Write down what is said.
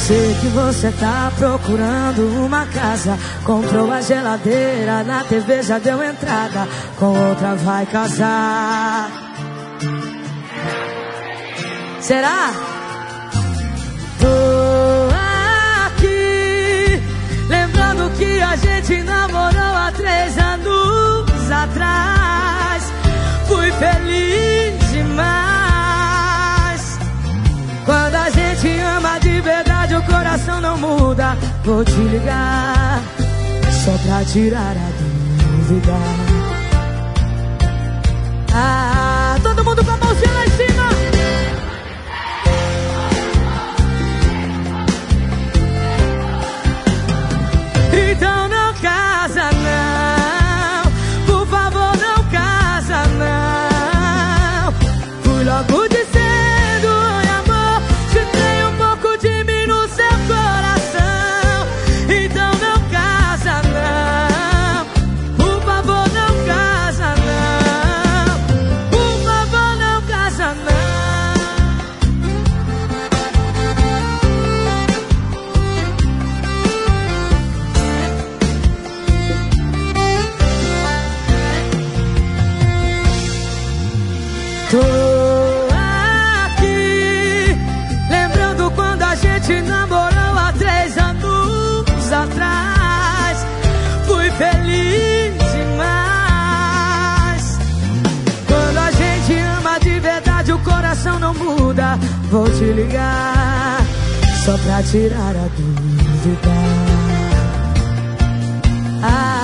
Sei que você tá procurando uma casa, comprou a geladeira, na TV já deu entrada, com outra vai casar. Será? Tô aqui, lembrando que a gente namorou há 3 anos atrás. Fui feliz demais. Quando a gente ama de verdade, o coração não muda. Vou te ligar só pra tirar a dúvida. Ah, todo mundo com a mãozinha lá em cima. Então não casa não, por favor não casa não. Fui logo dizendo, oi amor, se tem um pouco de mim no seu coração. Então não casa não, por favor não casa não. Por favor não casa não. Tô aqui, lembrando quando a gente namorou há 3 anos atrás. Fui feliz demais. Quando a gente ama de verdade, o coração não muda. Vou te ligar só pra tirar a dúvida. Ah,